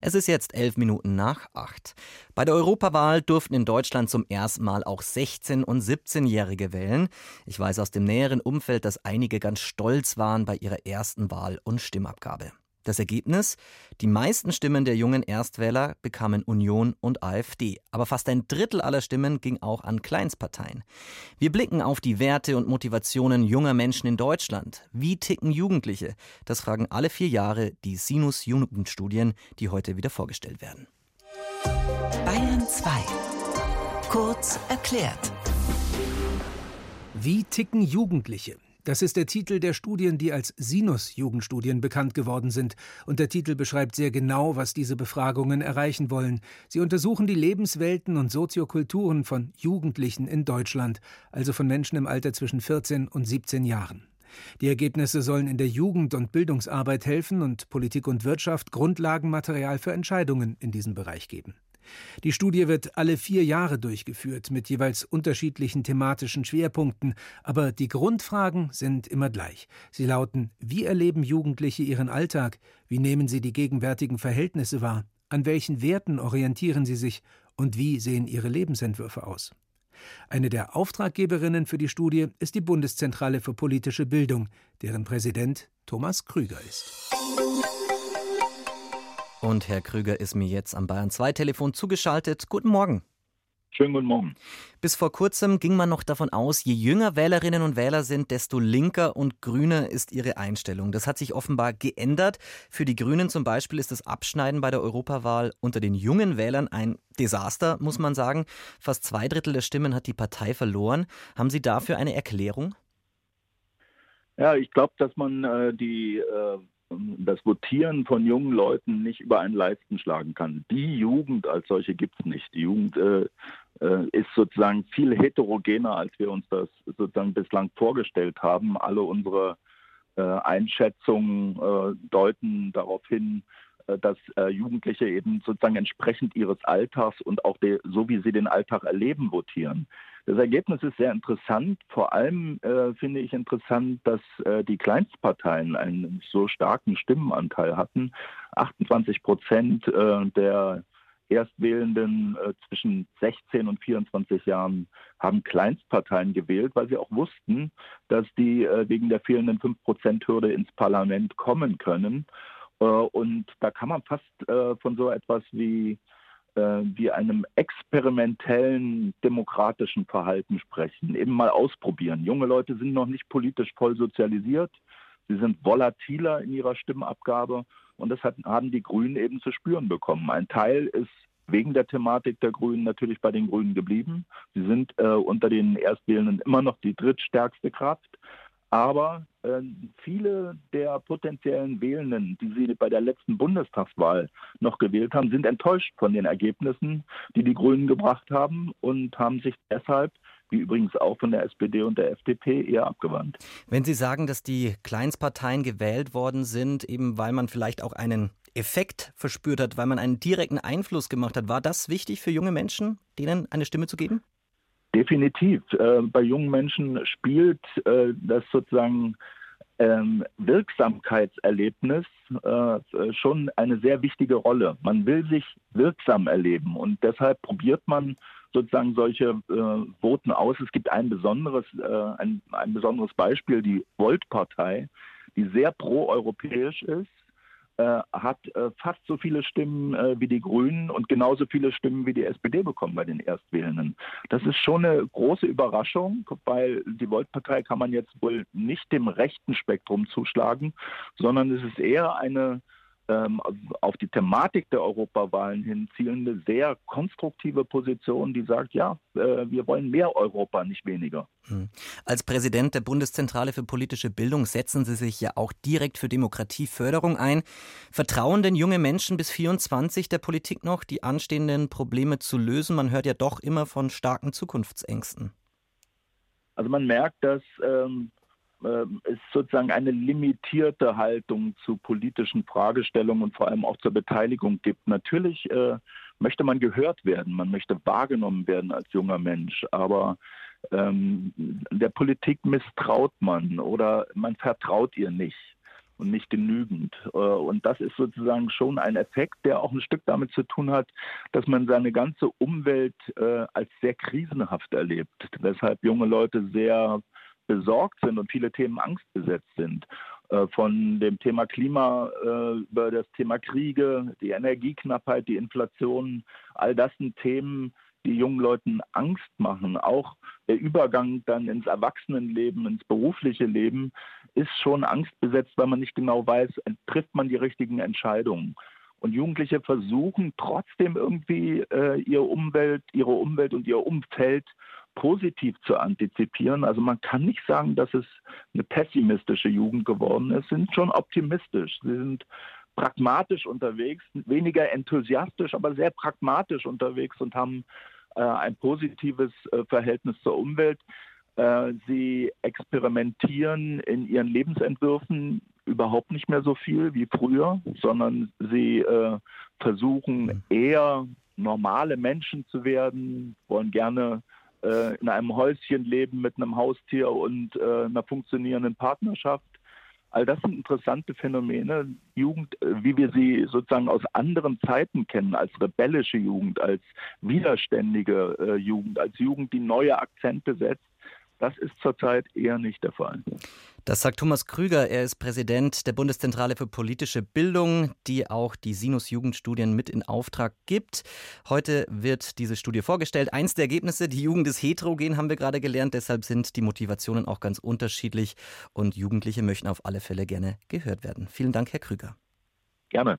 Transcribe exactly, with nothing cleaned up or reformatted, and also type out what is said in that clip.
Es ist jetzt elf Minuten nach acht. Bei der Europawahl durften in Deutschland zum ersten Mal auch sechzehn- und siebzehnjährige wählen. Ich weiß aus dem näheren Umfeld, dass einige ganz stolz waren bei ihrer ersten Wahl- und Stimmabgabe. Das Ergebnis? Die meisten Stimmen der jungen Erstwähler bekamen Union und AfD. Aber fast ein Drittel aller Stimmen ging auch an Kleinstparteien. Wir blicken auf die Werte und Motivationen junger Menschen in Deutschland. Wie ticken Jugendliche? Das fragen alle vier Jahre die Sinus-Jugendstudien, die heute wieder vorgestellt werden. Bayern zwei. Kurz erklärt. Wie ticken Jugendliche? Das ist der Titel der Studien, die als Sinus-Jugendstudien bekannt geworden sind. Und der Titel beschreibt sehr genau, was diese Befragungen erreichen wollen. Sie untersuchen die Lebenswelten und Soziokulturen von Jugendlichen in Deutschland, also von Menschen im Alter zwischen vierzehn und siebzehn Jahren. Die Ergebnisse sollen in der Jugend- und Bildungsarbeit helfen und Politik und Wirtschaft Grundlagenmaterial für Entscheidungen in diesem Bereich geben. Die Studie wird alle vier Jahre durchgeführt, mit jeweils unterschiedlichen thematischen Schwerpunkten, aber die Grundfragen sind immer gleich. Sie lauten: Wie erleben Jugendliche ihren Alltag? Wie nehmen sie die gegenwärtigen Verhältnisse wahr? An welchen Werten orientieren sie sich? Und wie sehen ihre Lebensentwürfe aus? Eine der Auftraggeberinnen für die Studie ist die Bundeszentrale für politische Bildung, deren Präsident Thomas Krüger ist. Und Herr Krüger ist mir jetzt am Bayern zwei Telefon zugeschaltet. Guten Morgen. Schönen guten Morgen. Bis vor kurzem ging man noch davon aus, je jünger Wählerinnen und Wähler sind, desto linker und grüner ist ihre Einstellung. Das hat sich offenbar geändert. Für die Grünen zum Beispiel ist das Abschneiden bei der Europawahl unter den jungen Wählern ein Desaster, muss man sagen. Fast zwei Drittel der Stimmen hat die Partei verloren. Haben Sie dafür eine Erklärung? Ja, ich glaube, dass man äh, die äh das Votieren von jungen Leuten nicht über einen Leisten schlagen kann. Die Jugend als solche gibt es nicht. Die Jugend äh, äh, ist sozusagen viel heterogener, als wir uns das sozusagen bislang vorgestellt haben. Alle unsere äh, Einschätzungen äh, deuten darauf hin, äh, dass äh, Jugendliche eben sozusagen entsprechend ihres Alltags und auch de, so wie sie den Alltag erleben, votieren. Das Ergebnis ist sehr interessant. Vor allem äh, finde ich interessant, dass äh, die Kleinstparteien einen so starken Stimmenanteil hatten. achtundzwanzig Prozent äh, der Erstwählenden äh, zwischen sechzehn und vierundzwanzig Jahren haben Kleinstparteien gewählt, weil sie auch wussten, dass die äh, wegen der fehlenden fünf Prozent Hürde ins Parlament kommen können. Äh, und da kann man fast äh, von so etwas wie wie einem experimentellen demokratischen Verhalten sprechen, eben mal ausprobieren. Junge Leute sind noch nicht politisch voll sozialisiert, sie sind volatiler in ihrer Stimmabgabe und das hat, haben die Grünen eben zu spüren bekommen. Ein Teil ist wegen der Thematik der Grünen natürlich bei den Grünen geblieben. Sie sind äh, unter den Erstwählenden immer noch die drittstärkste Kraft. Aber äh, viele der potenziellen Wählenden, die sie bei der letzten Bundestagswahl noch gewählt haben, sind enttäuscht von den Ergebnissen, die die Grünen gebracht haben und haben sich deshalb, wie übrigens auch von der S P D und der F D P, eher abgewandt. Wenn Sie sagen, dass die Kleinstparteien gewählt worden sind, eben weil man vielleicht auch einen Effekt verspürt hat, weil man einen direkten Einfluss gemacht hat, war das wichtig für junge Menschen, denen eine Stimme zu geben? Definitiv. Äh, bei jungen Menschen spielt äh, das sozusagen ähm, Wirksamkeitserlebnis äh, schon eine sehr wichtige Rolle. Man will sich wirksam erleben und deshalb probiert man sozusagen solche äh, Voten aus. Es gibt ein besonderes, äh, ein, ein besonderes Beispiel, die Volt-Partei, die sehr proeuropäisch ist, hat äh, fast so viele Stimmen äh, wie die Grünen und genauso viele Stimmen wie die S P D bekommen bei den Erstwählenden. Das ist schon eine große Überraschung, weil die Volt-Partei kann man jetzt wohl nicht dem rechten Spektrum zuschlagen, sondern es ist eher eine ähm, auf die Thematik der Europawahlen hin zielende, sehr konstruktive Position, die sagt, ja, äh, wir wollen mehr Europa, nicht weniger. Als Präsident der Bundeszentrale für politische Bildung setzen Sie sich ja auch direkt für Demokratieförderung ein. Vertrauen denn junge Menschen bis vierundzwanzig der Politik noch, die anstehenden Probleme zu lösen? Man hört ja doch immer von starken Zukunftsängsten. Also man merkt, dass ähm, äh, es sozusagen eine limitierte Haltung zu politischen Fragestellungen und vor allem auch zur Beteiligung gibt. Natürlich äh, möchte man gehört werden, man möchte wahrgenommen werden als junger Mensch, aber ähm, der Politik misstraut man oder man vertraut ihr nicht. und nicht genügend. Und das ist sozusagen schon ein Effekt, der auch ein Stück damit zu tun hat, dass man seine ganze Umwelt als sehr krisenhaft erlebt, weshalb junge Leute sehr besorgt sind und viele Themen angstbesetzt sind. Von dem Thema Klima über das Thema Kriege, die Energieknappheit, die Inflation, all das sind Themen, die jungen Leuten Angst machen. Auch der Übergang dann ins Erwachsenenleben, ins berufliche Leben ist schon angstbesetzt, weil man nicht genau weiß, trifft man die richtigen Entscheidungen. Und Jugendliche versuchen trotzdem irgendwie äh, ihre Umwelt, ihre Umwelt und ihr Umfeld positiv zu antizipieren. Also man kann nicht sagen, dass es eine pessimistische Jugend geworden ist. Sie sind schon optimistisch. Sie sind pragmatisch unterwegs, weniger enthusiastisch, aber sehr pragmatisch unterwegs und haben äh, ein positives äh, Verhältnis zur Umwelt. Äh, sie experimentieren in ihren Lebensentwürfen überhaupt nicht mehr so viel wie früher, sondern sie äh, versuchen eher normale Menschen zu werden, wollen gerne äh, in einem Häuschen leben mit einem Haustier und äh, einer funktionierenden Partnerschaft. All das sind interessante Phänomene, Jugend, wie wir sie sozusagen aus anderen Zeiten kennen, als rebellische Jugend, als widerständige äh, Jugend, als Jugend, die neue Akzente setzt. Das ist zurzeit eher nicht der Fall. Das sagt Thomas Krüger. Er ist Präsident der Bundeszentrale für politische Bildung, die auch die Sinus-Jugendstudien mit in Auftrag gibt. Heute wird diese Studie vorgestellt. Eins der Ergebnisse, die Jugend ist heterogen, haben wir gerade gelernt. Deshalb sind die Motivationen auch ganz unterschiedlich. Und Jugendliche möchten auf alle Fälle gerne gehört werden. Vielen Dank, Herr Krüger. Gerne.